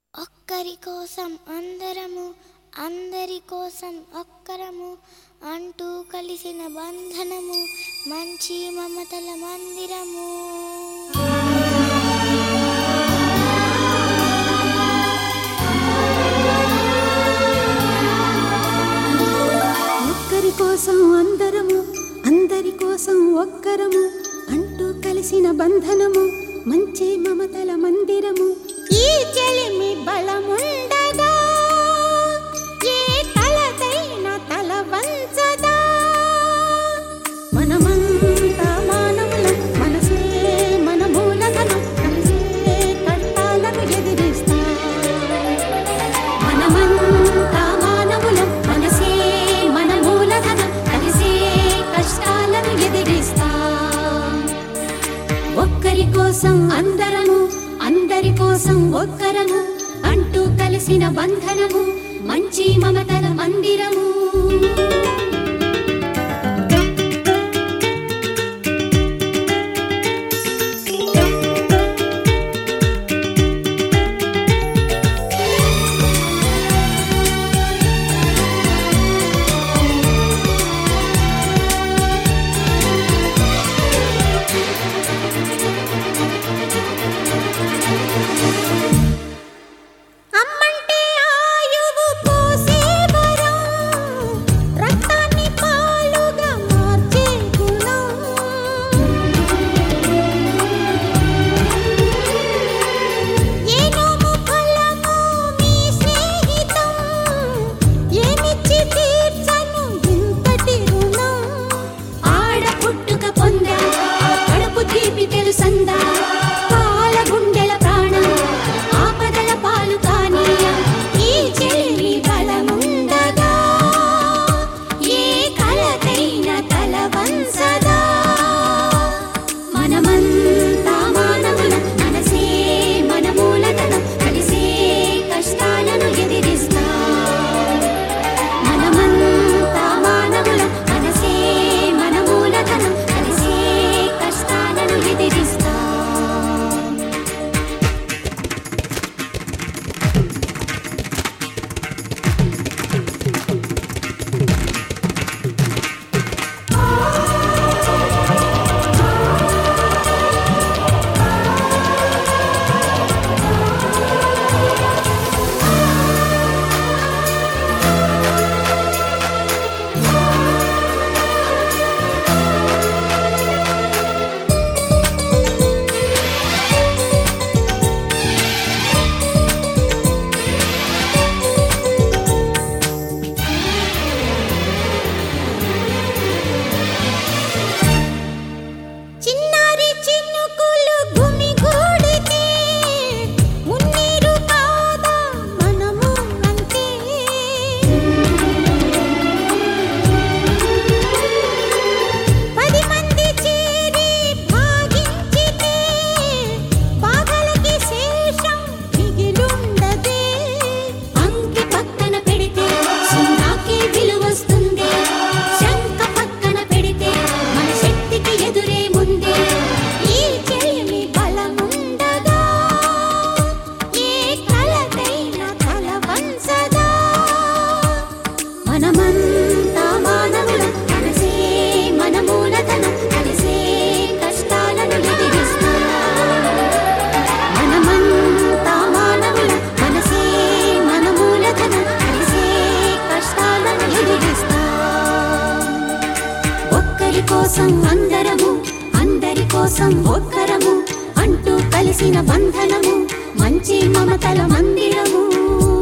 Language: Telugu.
ఒక్కరి కోసం అందరము, అందరి కోసం ఒక్కరము అంటూ కలిసిన బంధనము, మంచి మమతల మందిరము. ఒక్కరి కోసం అందరము, అందరి కోసం ఒక్కరము అంటూ కలిసిన బంధనము, మంచి మమతల మందిరము. ఈ చెలిమి బలముండగా ఏ తలదైనా తల వంచదా. మనమంతా మానవులం, మనసే మన మూలధనం, కలిసే కష్టాలను ఎదిరిస్తా. మనమంతా మానవులం, మనసే మన మూలధనం, కలిసే కష్టాలను ఎదిరిస్తా. ఒక్కరి కోసం అందరము, అందరి కోసం ఒక్కరము అంటూ కలిసిన బంధనము, మంచి మమతల మందిరము. అమ్మంటే ఆయువు పోసే వరం, రక్తాన్ని పాలుగా మార్చే గుణం. ఏనోము ఫలము మీ స్నేహితం, ఏమిచ్చి తీర్చను ఇంతటి రుణం. ఆడ పుట్టుక పొందా, ఆ కడుపు తీపి తెలుసందా. పాల గుండెల ప్రాణం, ఆపదల పాలు కానీయ ఈ చెలిమి బలముండగా ఏ కలకైన తల వంచదా. మనమంతా మానవులం, మనసే మన మూలధనం, కలిసే కష్టాలను ఎదిరిస్తా. మనమంతా మానవులం, మనసే మన మూలధనం, కలిసే కష్టాలను ఎదిరిస్తా. చిన్నారి చినుకులు గుమిగూడితే మున్నీరు కాదా మనము అంతే. పది మంది చేరి భాగించితే బాధలకి శేషం మిగిలుండదే. అంకి పక్కన పెడితే సున్నాకి విలువస్తుంది, శంక పక్కన పెడితే మన శక్తికి ఎదురే ముందే. ఈ చెలిమి బలముండగా ఏ కలకైనా తల వంచదా. మనమంతా మానవులం, మనసే మన మూలధనం, కలిసే కష్టాలను ఎదిరిస్తా. మనమంతా మానవులం, మనసే మన మూలధనం, కలిసే కష్టాలను ఎదిరిస్తా. ఒక్కరి కోసం అందరము, అందరి కోసం ఒక్కరము అంటూ కలిసిన బంధనము, మంచి మమతల మందిరము.